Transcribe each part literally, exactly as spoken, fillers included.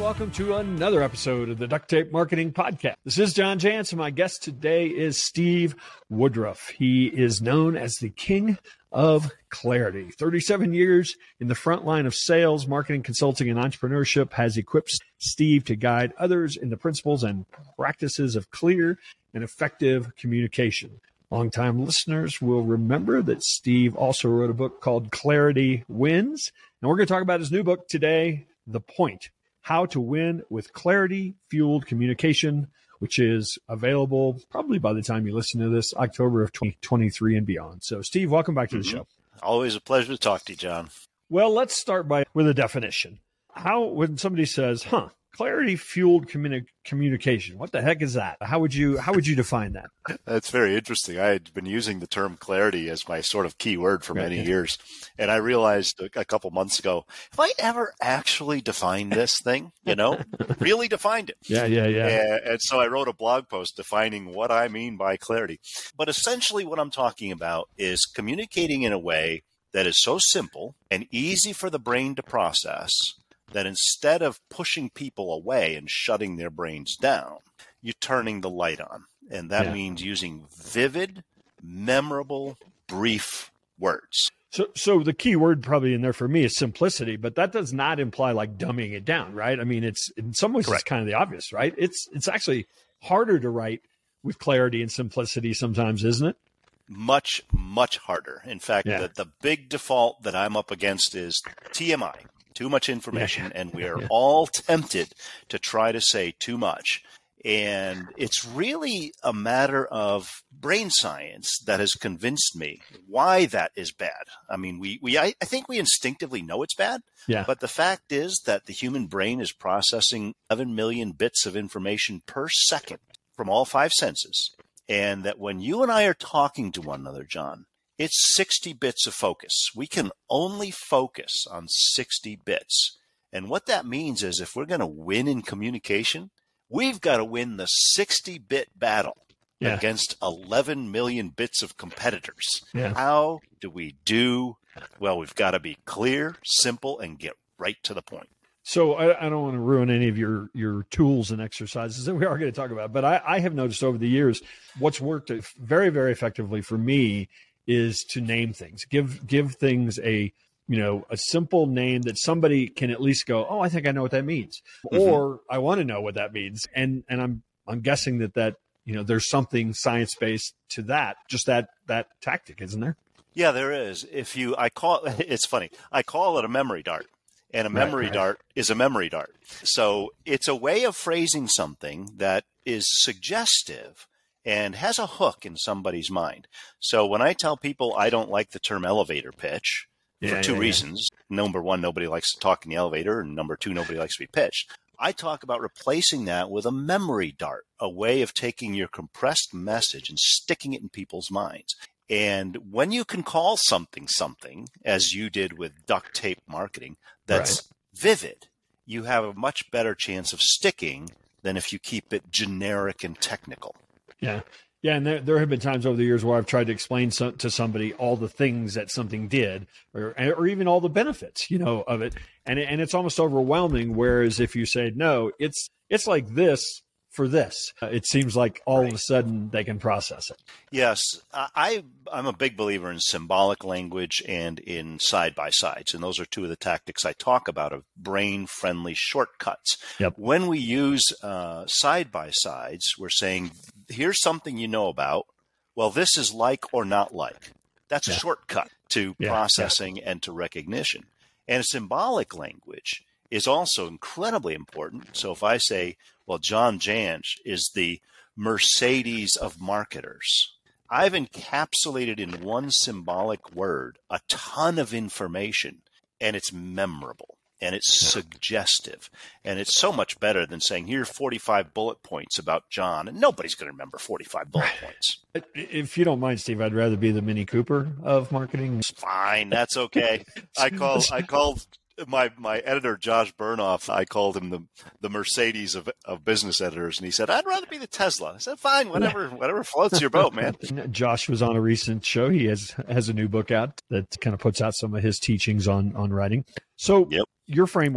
welcome to another episode of the Duct Tape Marketing Podcast. This is John Jantsch, and my guest today is Steve Woodruff. He is known as the king of clarity. thirty-seven years in the front line of sales, marketing, consulting, and entrepreneurship has equipped Steve to guide others in the principles and practices of clear and effective communication. Longtime listeners will remember that Steve also wrote a book called Clarity Wins. And we're going to talk about his new book today, The Point: How to Win with Clarity-Fueled Communication, which is available probably by the time you listen to this, October of twenty twenty-three and beyond. So, Steve, welcome back to the mm-hmm. show. Always a pleasure to talk to you, John. Well, let's start by with a definition. How, when somebody says, huh, clarity-fueled communi- communication, what the heck is that? How would you how would you define that? That's very interesting. I had been using the term clarity as my sort of key word for many right. years. And I realized a, a couple months ago, have I ever actually defined this thing? You know, really defined it. Yeah, yeah, yeah. And, and so I wrote a blog post defining what I mean by clarity. But essentially what I'm talking about is communicating in a way that is so simple and easy for the brain to process that instead of pushing people away and shutting their brains down, you're turning the light on. And that yeah. means using vivid, memorable, brief words. So so the key word probably in there for me is simplicity, but that does not imply like dumbing it down, right? I mean, it's in some ways Correct. It's kind of the obvious, right? It's it's actually harder to write with clarity and simplicity sometimes, isn't it? Much, much harder. In fact, yeah. the, the big default that I'm up against is T M I. Too much information, yeah. and we are yeah. all tempted to try to say too much. And it's really a matter of brain science that has convinced me why that is bad. I mean, we, we I, I think we instinctively know it's bad, yeah. but the fact is that the human brain is processing eleven million bits of information per second from all five senses. And that when you and I are talking to one another, John, it's sixty bits of focus. We can only focus on sixty bits. And what that means is if we're going to win in communication, we've got to win the sixty-bit battle yeah. against eleven million bits of competitors. Yeah. How do we do? Well, we've got to be clear, simple, and get right to the point. So I, I don't want to ruin any of your, your tools and exercises that we are going to talk about, but I, I have noticed over the years what's worked very, very effectively for me is to name things, give give things a, you know, a simple name that somebody can at least go, oh, I think I know what that means, mm-hmm. or I want to know what that means. And and I'm I'm guessing that that, you know, there's something science-based to that, just that that tactic, isn't there? Yeah, there is. If you, I call it's funny, I call it a memory dart. And a memory right, right. dart is a memory dart. So it's a way of phrasing something that is suggestive and has a hook in somebody's mind. So when I tell people I don't like the term elevator pitch yeah, for two yeah, reasons, yeah. number one, nobody likes to talk in the elevator, and number two, nobody likes to be pitched. I talk about replacing that with a memory dart, a way of taking your compressed message and sticking it in people's minds. And when you can call something something, as you did with duct tape marketing, that's right. vivid, you have a much better chance of sticking than if you keep it generic and technical. Yeah. Yeah. And there, there have been times over the years where I've tried to explain so, to somebody all the things that something did, or, or even all the benefits, you know, of it. And, it, and it's almost overwhelming. Whereas if you say, no, it's, it's like this for this, uh, it seems like all right. of a sudden they can process it. Yes. I, I'm a big believer in symbolic language and in side-by-sides. And those are two of the tactics I talk about of brain-friendly shortcuts. Yep. When we use uh, side-by-sides, we're saying, here's something you know about. Well, this is like or not like. That's yeah. a shortcut to yeah. processing yeah. and to recognition. And symbolic language is also incredibly important. So if I say, well, John Jantsch is the Mercedes of marketers, I've encapsulated in one symbolic word a ton of information, and it's memorable, and it's suggestive, and it's so much better than saying, here are forty-five bullet points about John, and nobody's going to remember forty-five bullet points. If you don't mind, Steve, I'd rather be the Mini Cooper of marketing. It's fine. That's okay. I call, I called my, my editor, Josh Burnoff, I called him the, the Mercedes of, of business editors. And he said, I'd rather be the Tesla. I said, fine, whatever, whatever floats your boat, man. Josh was on a recent show. He has, has a new book out that kind of puts out some of his teachings on, on writing. So yep. your framework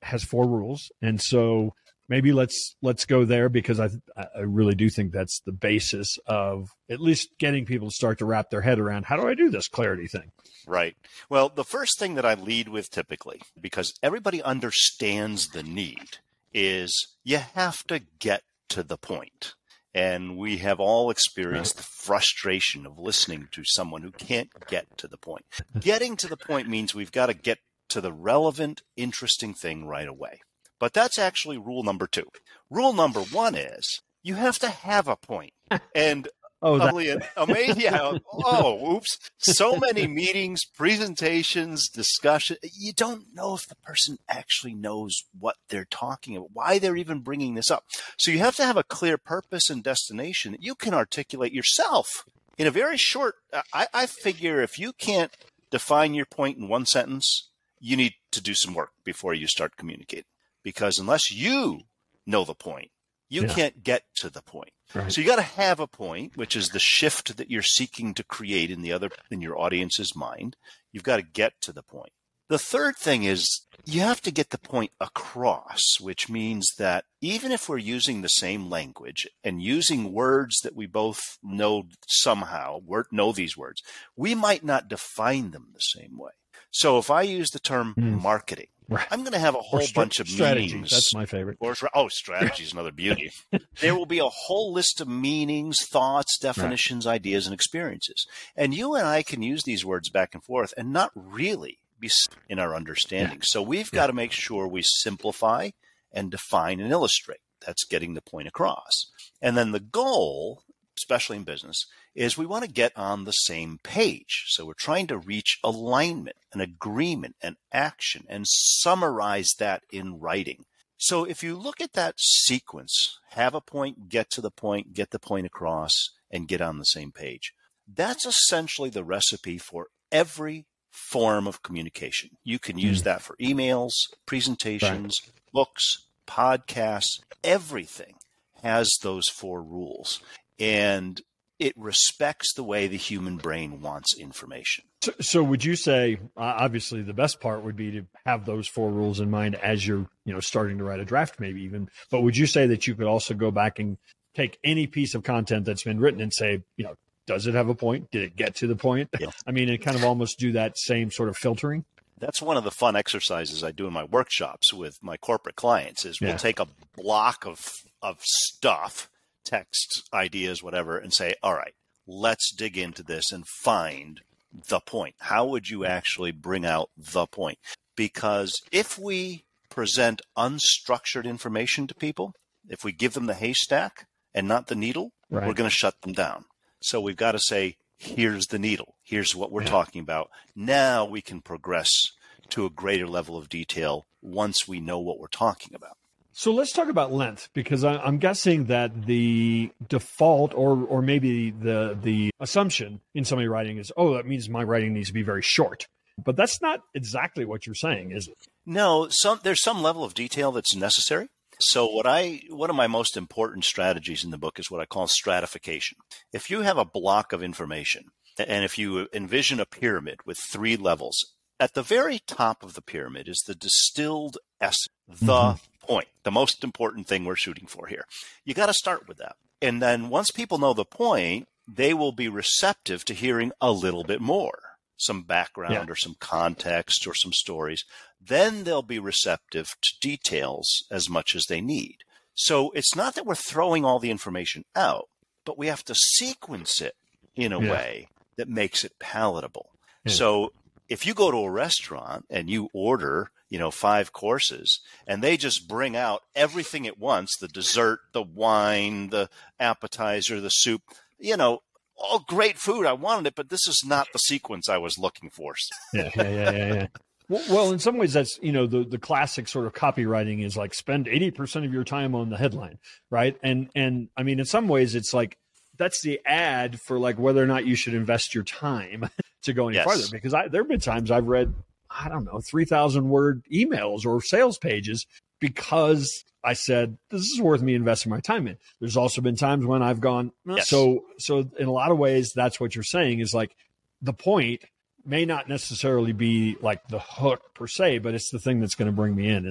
has four rules. And so maybe let's let's go there, because I I really do think that's the basis of at least getting people to start to wrap their head around, how do I do this clarity thing? Right. Well, the first thing that I lead with typically, because everybody understands the need, is you have to get to the point. And we have all experienced the frustration of listening to someone who can't get to the point. Getting to the point means we've got to get to the relevant, interesting thing right away. But that's actually rule number two. Rule number one is you have to have a point. And oh, probably that- an amazing, yeah, oh, oops. So many meetings, presentations, discussion. You don't know if the person actually knows what they're talking about, why they're even bringing this up. So you have to have a clear purpose and destination that you can articulate yourself in a very short. I, I figure if you can't define your point in one sentence, you need to do some work before you start communicating. Because unless you know the point, you yeah. can't get to the point. Right. So you got to have a point, which is the shift that you're seeking to create in the other, in your audience's mind. You've got to get to the point. The third thing is you have to get the point across, which means that even if we're using the same language and using words that we both know somehow, know these words, we might not define them the same way. So if I use the term mm. marketing, right. I'm going to have a whole st- bunch of strategy. meanings. That's my favorite. Or, oh, strategy is another beauty. There will be a whole list of meanings, thoughts, definitions, right. ideas, and experiences. And you and I can use these words back and forth and not really be in our understanding. Yeah. So we've yeah. got to make sure we simplify and define and illustrate. That's getting the point across. And then the goal, especially in business, is we want to get on the same page. So we're trying to reach alignment, an agreement, an action, and summarize that in writing. So if you look at that sequence, have a point, get to the point, get the point across, and get on the same page. That's essentially the recipe for every form of communication. You can use mm. that for emails, presentations, right. books, podcasts, everything has those four rules. And it respects the way the human brain wants information. So, so would you say, uh, obviously the best part would be to have those four rules in mind as you're, you know, starting to write a draft maybe even, but would you say that you could also go back and take any piece of content that's been written and say, you know, does it have a point? Did it get to the point? Yeah. I mean, and kind of almost do that same sort of filtering? That's one of the fun exercises I do in my workshops with my corporate clients is we'll yeah. take a block of of stuff, text, ideas, whatever, and say, all right, let's dig into this and find the point. How would you actually bring out the point? Because if we present unstructured information to people, if we give them the haystack and not the needle, right. we're going to shut them down. So we've got to say, here's the needle. Here's what we're yeah. talking about. Now we can progress to a greater level of detail once we know what we're talking about. So let's talk about length, because I'm guessing that the default or or maybe the the assumption in somebody writing is, oh, that means my writing needs to be very short. But that's not exactly what you're saying, is it? No, some, there's some level of detail that's necessary. So what I one of my most important strategies in the book is what I call stratification. If you have a block of information, and if you envision a pyramid with three levels, at the very top of the pyramid is the distilled essence, the mm-hmm. point, the most important thing we're shooting for here. You got to start with that. And then once people know the point, they will be receptive to hearing a little bit more, some background yeah. or some context or some stories. Then they'll be receptive to details as much as they need. So it's not that we're throwing all the information out, but we have to sequence it in a yeah. way that makes it palatable. Yeah. So if you go to a restaurant and you order, you know, five courses and they just bring out everything at once, the dessert, the wine, the appetizer, the soup, you know, all great food. I wanted it, but this is not the sequence I was looking for. Yeah, yeah, yeah, yeah. yeah. Well, well, in some ways, that's, you know, the, the classic sort of copywriting is like spend eighty percent of your time on the headline, right? And, and I mean, in some ways, it's like that's the ad for like whether or not you should invest your time to go any yes. farther. Because I, there have been times I've read, I don't know, three thousand word emails or sales pages because I said, this is worth me investing my time in. There's also been times when I've gone, eh. yes. so, so in a lot of ways, that's what you're saying is like the point may not necessarily be like the hook per se, but it's the thing that's going to bring me in, isn't it?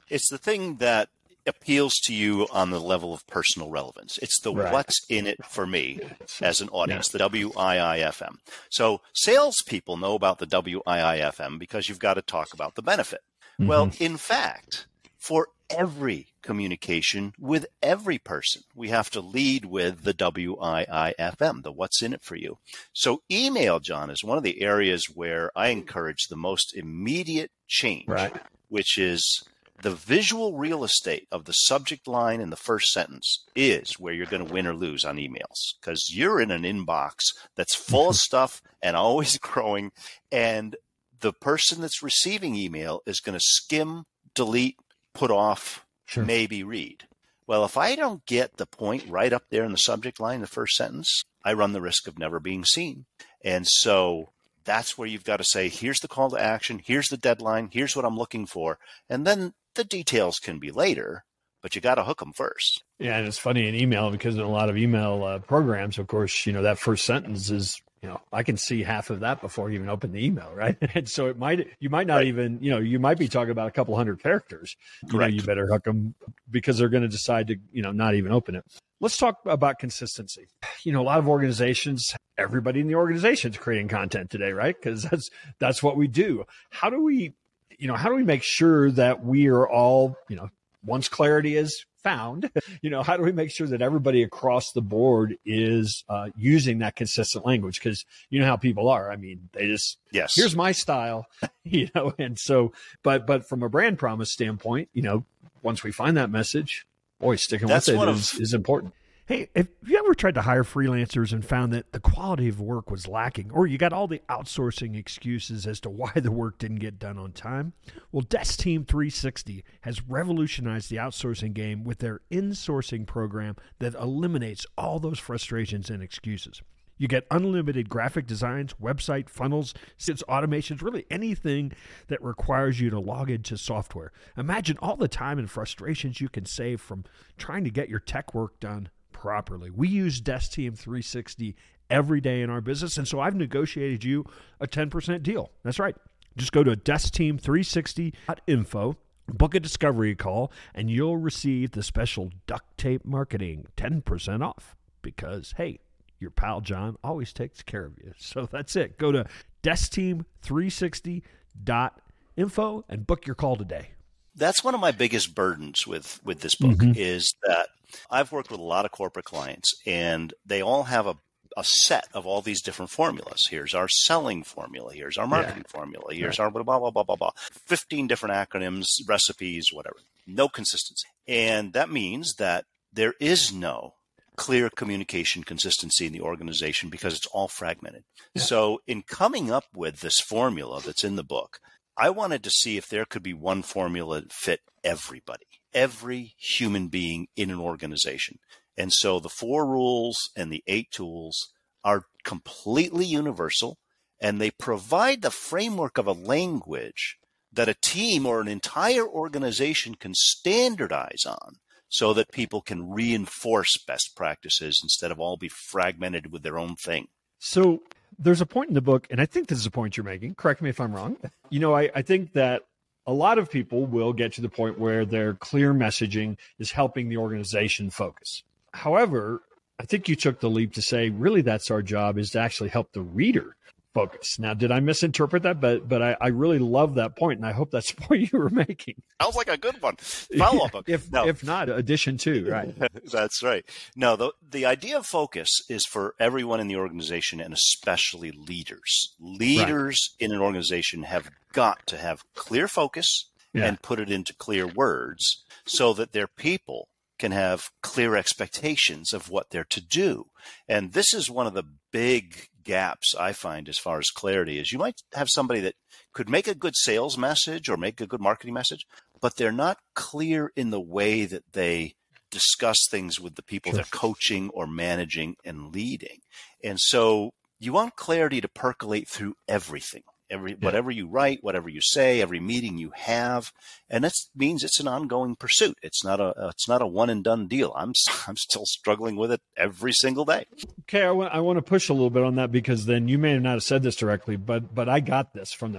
It's the thing that appeals to you on the level of personal relevance. It's the right. what's in it for me as an audience, yeah. the W I I F M. So salespeople know about the W I I F M because you've got to talk about the benefit. Mm-hmm. Well, in fact, for every communication with every person, we have to lead with the W I I F M, the what's in it for you. So email, John, is one of the areas where I encourage the most immediate change, right. which is the visual real estate of the subject line in the first sentence is where you're going to win or lose on emails, because you're in an inbox that's full of stuff and always growing. And the person that's receiving email is going to skim, delete, put off, sure. maybe read. Well, if I don't get the point right up there in the subject line, the first sentence, I run the risk of never being seen. And so that's where you've got to say, here's the call to action, here's the deadline, here's what I'm looking for. And then the details can be later, but you got to hook them first. Yeah, and it's funny in email, because in a lot of email uh, programs, of course, you know, that first sentence is, you know, I can see half of that before you even open the email, right? And so it might, you might not right. even, you know, you might be talking about a couple hundred characters. You know, you better hook them, because they're going to decide to, you know, not even open it. Let's talk about consistency. You know, a lot of organizations, everybody in the organization is creating content today, right? Because that's that's what we do. How do we, you know, how do we make sure that we are all, you know, once clarity is found, you know, how do we make sure that everybody across the board is uh, using that consistent language? Because you know how people are. I mean, they just, yes, here's my style, you know, and so, but, but from a brand promise standpoint, you know, once we find that message, boy, sticking That's with it is, of, is important. Hey, have you ever tried to hire freelancers and found that the quality of work was lacking, or you got all the outsourcing excuses as to why the work didn't get done on time? Well, Desk Team three sixty has revolutionized the outsourcing game with their insourcing program that eliminates all those frustrations and excuses. You get unlimited graphic designs, website funnels, sales automations, really anything that requires you to log into software. Imagine all the time and frustrations you can save from trying to get your tech work done properly. We use Desk Team three sixty every day in our business, and so I've negotiated you a ten percent deal. That's right. Just go to desk team three sixty dot info, book a discovery call, and you'll receive the special Duct Tape Marketing ten percent off, because, hey, your pal John always takes care of you. So that's it. Go to desk team three sixty dot info and book your call today. That's one of my biggest burdens with, with this book, mm-hmm. is that I've worked with a lot of corporate clients, and they all have a, a set of all these different formulas. Here's our selling formula. Here's our marketing yeah. formula. Here's right. our blah, blah, blah, blah, blah. fifteen different acronyms, recipes, whatever. No consistency. And that means that there is no clear communication consistency in the organization, because it's all fragmented. Yeah. So in coming up with this formula that's in the book, I wanted to see if there could be one formula that fit everybody, every human being in an organization. And so the four rules and the eight tools are completely universal, and they provide the framework of a language that a team or an entire organization can standardize on, so that people can reinforce best practices instead of all be fragmented with their own thing. So there's a point in the book, and I think this is a point you're making. Correct me if I'm wrong. You know, I, I think that a lot of people will get to the point where their clear messaging is helping the organization focus. However, I think you took the leap to say, really, that's our job, is to actually help the reader focus. Now, did I misinterpret that? But but I, I really love that point, and I hope that's the point you were making. Sounds like a good one. Follow up. if no. if not, addition two, right? That's right. No, the the idea of focus is for everyone in the organization, and especially leaders. Leaders right. in an organization have got to have clear focus yeah. and put it into clear words, so that their people can have clear expectations of what they're to do. And this is one of the big gaps I find as far as clarity is. You might have somebody that could make a good sales message or make a good marketing message, but they're not clear in the way that they discuss things with the people sure. they're coaching or managing and leading. And so you want clarity to percolate through everything. Every, yeah. Whatever you write, whatever you say, every meeting you have, and that means it's an ongoing pursuit. It's not a it's not a one and done deal. I'm I'm still struggling with it every single day. Okay, I want I want to push a little bit on that, because then you may not have said this directly, but but I got this from the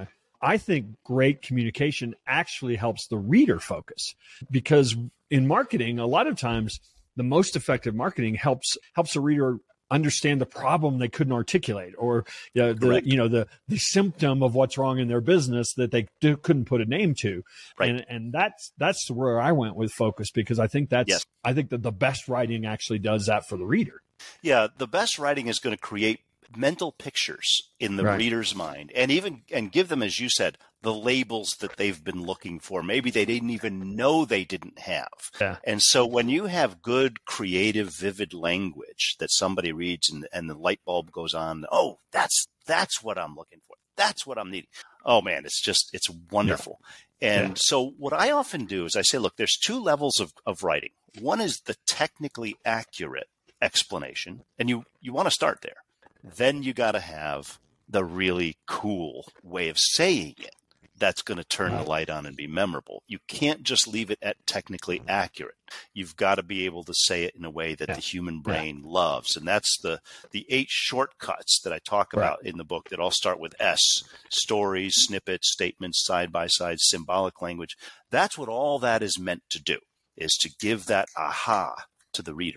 I think great communication actually helps the reader focus, because in marketing, a lot of times the most effective marketing helps helps a reader understand the problem they couldn't articulate, or you know, the you know the the symptom of what's wrong in their business that they do, couldn't put a name to. Right. And and that's that's where I went with focus, because I think that's yes. I think that the best writing actually does that for the reader. Yeah, the best writing is going to create mental pictures in the right. reader's mind, and even and give them, as you said, the labels that they've been looking for. Maybe they didn't even know they didn't have. Yeah. And so when you have good, creative, vivid language that somebody reads and, and the light bulb goes on, oh, that's that's what I'm looking for. That's what I'm needing. Oh, man, it's just, it's wonderful. Yeah. And yeah. so what I often do is I say, look, there's two levels of, of writing. One is the technically accurate explanation, and you, you want to start there. Then you got to have the really cool way of saying it that's going to turn the light on and be memorable. You can't just leave it at technically accurate. You've got to be able to say it in a way that yeah. the human brain yeah. loves. And that's the, the eight shortcuts that I talk about right. in the book that all start with S: stories, snippets, statements, side-by-side, symbolic language. That's what all that is meant to do, is to give that aha to the reader.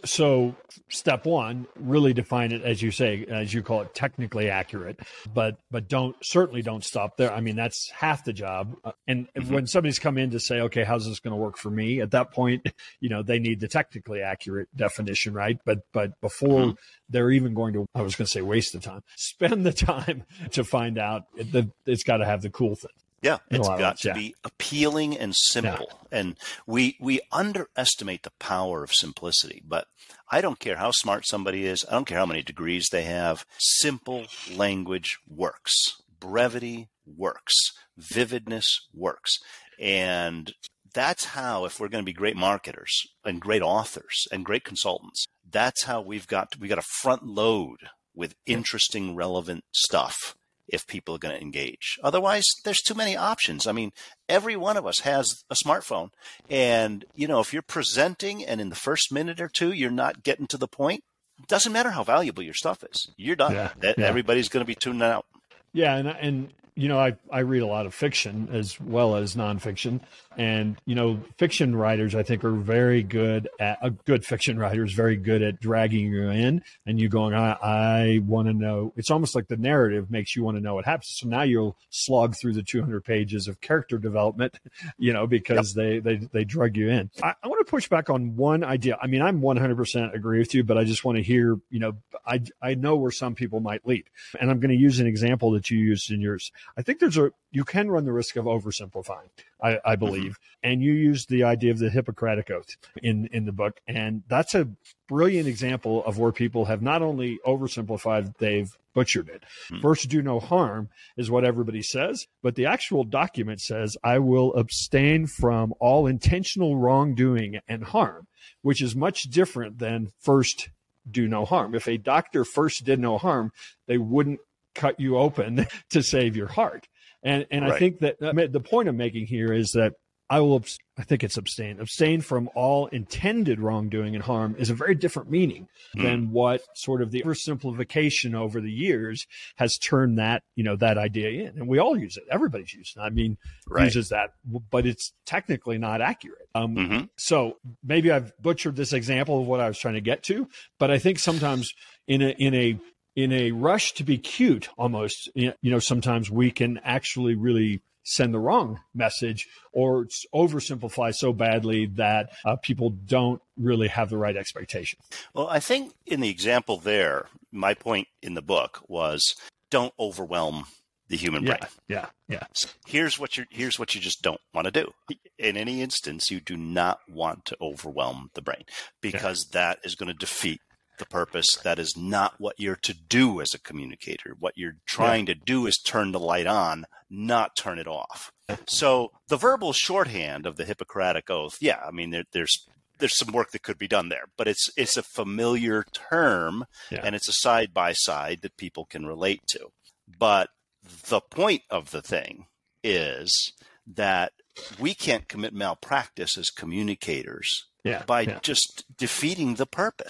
So step one, really define it, as you say, as you call it, technically accurate, but but don't certainly don't stop there. I mean, that's half the job. And mm-hmm. when somebody's come in to say, okay, how's this going to work for me? At that point, you know, they need the technically accurate definition, right? But but before mm-hmm. they're even going to, I was going to say waste the time, spend the time to find out, it, it's got to have the cool thing. Yeah, it's got to yeah. be appealing and simple. Yeah. And we we underestimate the power of simplicity. But I don't care how smart somebody is. I don't care how many degrees they have. Simple language works. Brevity works. Vividness works. And that's how, if we're going to be great marketers and great authors and great consultants, that's how we've got to, we've got to front load with interesting, relevant stuff if people are going to engage. Otherwise, there's too many options. I mean, every one of us has a smartphone. And, you know, if you're presenting and in the first minute or two, you're not getting to the point, it doesn't matter how valuable your stuff is. You're done. Yeah, yeah. Everybody's going to be tuning out. Yeah. And, and, you know, I, I read a lot of fiction as well as nonfiction. And, you know, fiction writers, I think, are very good at, a good fiction writer is very good at dragging you in and you going, I, I want to know. It's almost like the narrative makes you want to know what happens. So now you'll slog through the two hundred pages of character development, you know, because yep. they, they, they drug you in. I, I want to push back on one idea. I mean, I'm one hundred percent agree with you, but I just want to hear, you know, I, I know where some people might lead. And I'm going to use an example that you used in yours. I think there's a, you can run the risk of oversimplifying, I, I believe. Mm-hmm. And you used the idea of the Hippocratic Oath in, in the book. And that's a brilliant example of where people have not only oversimplified, they've butchered it. Mm-hmm. First, do no harm is what everybody says, but the actual document says, I will abstain from all intentional wrongdoing and harm, which is much different than first do no harm. If a doctor first did no harm, they wouldn't cut you open to save your heart. And and right. I think that the point I'm making here is that I will, I think it's abstain. Abstain from all intended wrongdoing and harm is a very different meaning mm. than what sort of the oversimplification over the years has turned that, you know, that idea in. And we all use it. Everybody's using it. I mean, right. uses that, but it's technically not accurate. Um, mm-hmm. So maybe I've butchered this example of what I was trying to get to, but I think sometimes in a, in a, in a rush to be cute, almost, you know, sometimes we can actually really send the wrong message or oversimplify so badly that uh, people don't really have the right expectation. Well, I think in the example there, my point in the book was don't overwhelm the human brain. Yeah, yeah, yeah. So here's what you here's what you just don't want to do. In any instance, you do not want to overwhelm the brain because yeah. that is going to defeat the purpose. That is not what you're to do as a communicator. What you're trying yeah. to do is turn the light on, not turn it off. So the verbal shorthand of the Hippocratic Oath, yeah, I mean, there, there's there's some work that could be done there, but it's it's a familiar term yeah. and it's a side by side that people can relate to. But the point of the thing is that we can't commit malpractice as communicators yeah, by yeah. just defeating the purpose.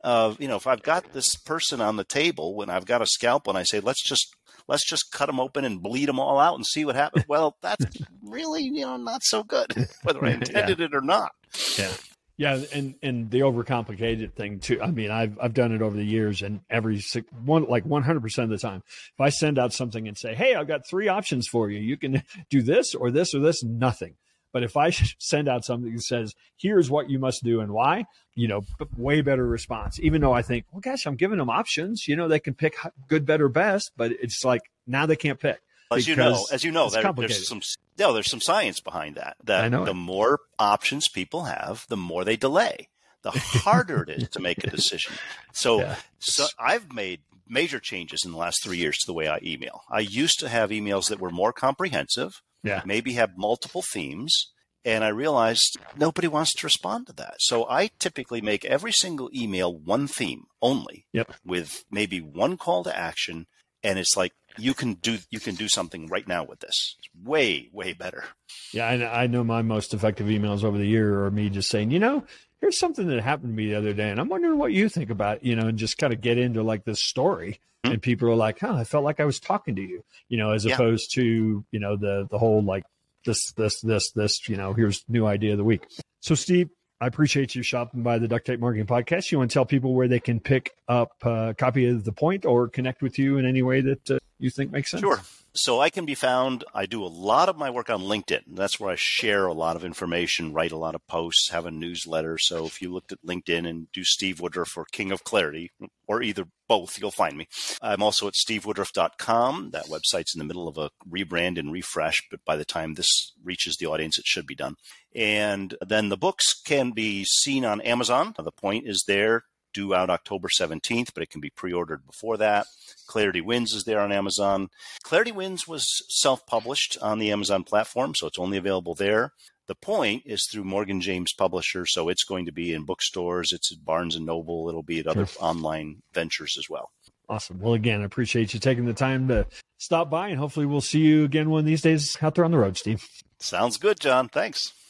of, you know, if I've got this person on the table, when I've got a scalpel and I say, let's just, let's just cut them open and bleed them all out and see what happens. Well, that's really, you know, not so good, whether I intended yeah. it or not. Yeah. Yeah. And, and the overcomplicated thing too. I mean, I've, I've done it over the years, and every one, like one hundred percent of the time, if I send out something and say, hey, I've got three options for you, you can do this or this or this, nothing. But if I send out something that says, here's what you must do and why, you know, way better response, even though I think, well, gosh, I'm giving them options, you know, they can pick good, better, best, but it's like now they can't pick. As you know, as you know, there, there's some, no, there's some science behind that, that the more options people have, the more they delay, the harder it is to make a decision. So, yeah. so I've made major changes in the last three years to the way I email. I used to have emails that were more comprehensive. Yeah. Maybe have multiple themes. And I realized nobody wants to respond to that. So I typically make every single email one theme only, yep. with maybe one call to action. And it's like, you can do, you can do something right now with this. It's way, way better. Yeah. I, I know my most effective emails over the year are me just saying, you know, here's something that happened to me the other day, and I'm wondering what you think about it, you know, and just kind of get into like this story. And people are like, huh, I felt like I was talking to you, you know, as yeah. opposed to, you know, the, the whole, like this, this, this, this, you know, here's new idea of the week. So Steve, I appreciate you shopping by the Duct Tape Marketing Podcast. You want to tell people where they can pick up a copy of The Point or connect with you in any way that uh, you think makes sense? Sure. So I can be found, I do a lot of my work on LinkedIn. That's where I share a lot of information, write a lot of posts, have a newsletter. So if you looked at LinkedIn and do Steve Woodruff or King of Clarity, or either both, you'll find me. I'm also at steve woodruff dot com. That website's in the middle of a rebrand and refresh, but by the time this reaches the audience, it should be done. And then the books can be seen on Amazon. The Point is there, due out October seventeenth, but it can be pre-ordered before that. Clarity Wins is there on Amazon. Clarity Wins was self-published on the Amazon platform, so it's only available there. The Point is through Morgan James Publisher, so it's going to be in bookstores. It's at Barnes and Noble. It'll be at other sure. online ventures as well. Awesome. Well, again, I appreciate you taking the time to stop by, and hopefully we'll see you again one of these days out there on the road, Steve. Sounds good, John. Thanks.